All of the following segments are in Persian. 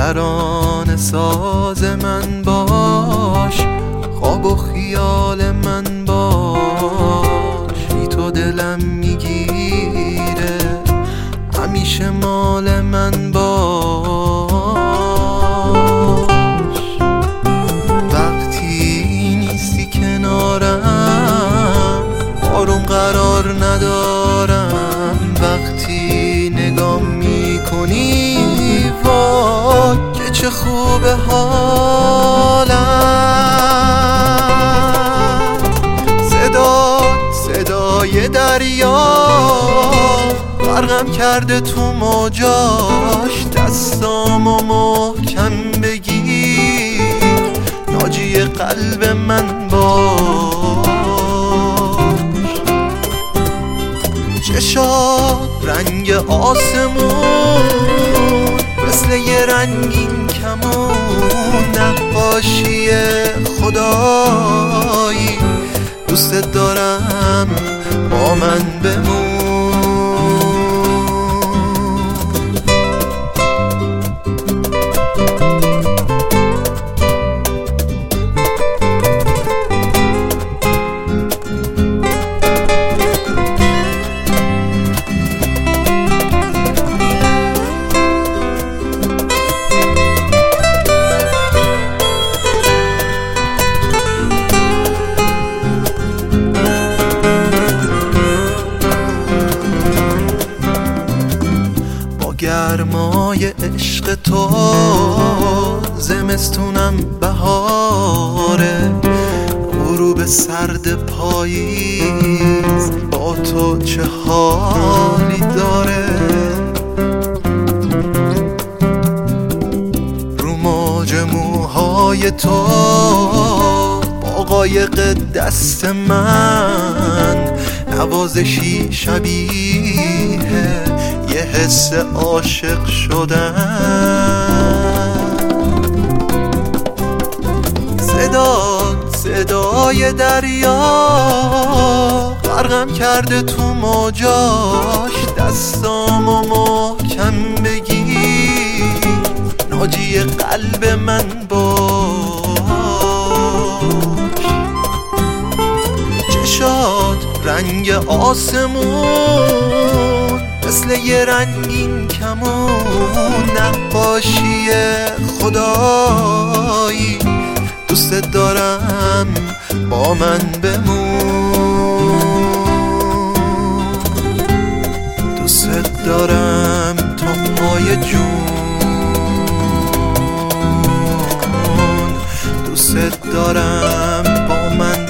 ترانه ساز من باش، خواب و خیال من باش. بی تو دلم میگیره، همیشه مال من باش. وقتی نیستی کنارم آروم قرار ندارم. وقتی نگام میکنی وای که چه خوبه حالم. صدای دریا غرقم کرده تو موجاش. دستامو محکم بگیر، ناجی قلب من باش. چشات رنگ آسمون مثل یه رنگین کمون. نقاشی خدایی دوست دارم، با من بمون. گرمای عشق تو زمستونم بهاره. غروب سرد پاییز با تو چه حالی داره. رو موج موهای تو با قایق دست من، نوازشی شبیه یه حس عاشق شدن. صدای دریا غرقم کرده تو موجاش. دستامو محکم بگیر، ناجی قلب من باش. چشات رنگ آسمون مثل یه رنگین کمون. نقاشی خدایی دوست دارم، با من بمون. دوست دارم تا پای جون. دوست دارم، با من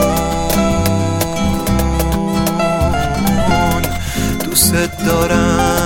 بمون. دوست دارم.